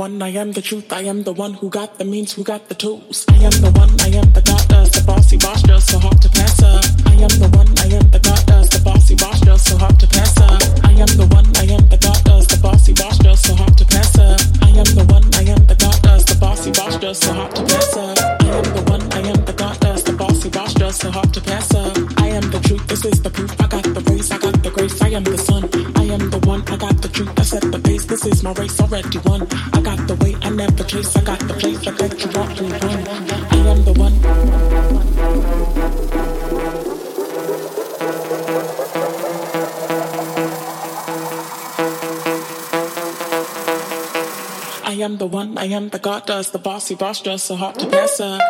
one, I am the truth, I am the one who got the means, who got the tools. I am the one, I am the goddess, the bossy boss, just so hard to pass up. I am the one, I am the goddess, the bossy boss, just so hard to pass up. I am the one, I am the goddess, the bossy boss, just so hard to pass up. I am the one, I am the goddess, the bossy boss, just so hard to pass up. I am the one, I am the goddess, the bossy boss, just so hard to pass up. I am the truth, this is the proof, I got the race, I got the grace, I am the sun, I am the one, I got the truth, I set the pace, this is my race already won. I got the way, I never chase, I got the place, I bet you want to run. I am the one. I am the one, I am the goddess, the bossy boss, just so hard to pass up.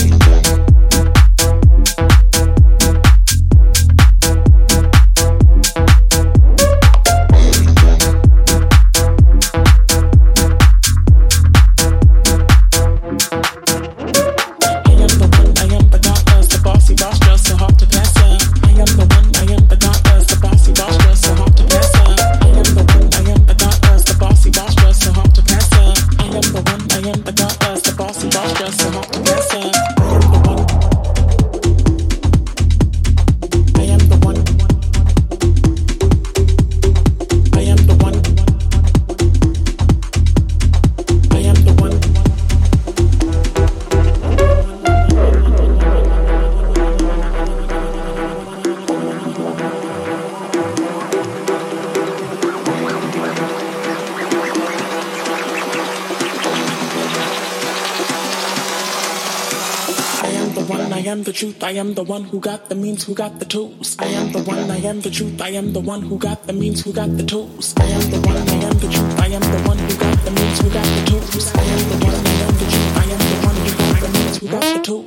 I am the truth, I am the one who got the means, who got the tools. I am the one, I am the truth, I am the one who got the means, who got the tools. I am the one, I am the truth, I am the one who got the means, who got the tools. I am the one, I am the truth, I am the one who got the means, who got the tools.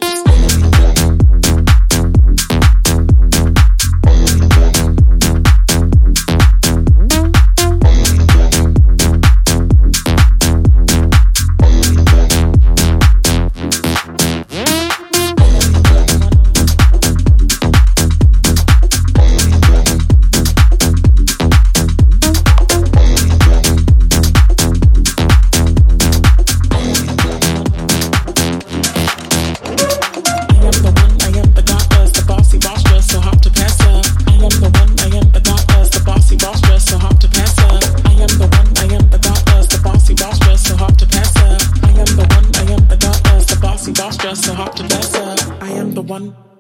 Just so hard to pass up. I am the one.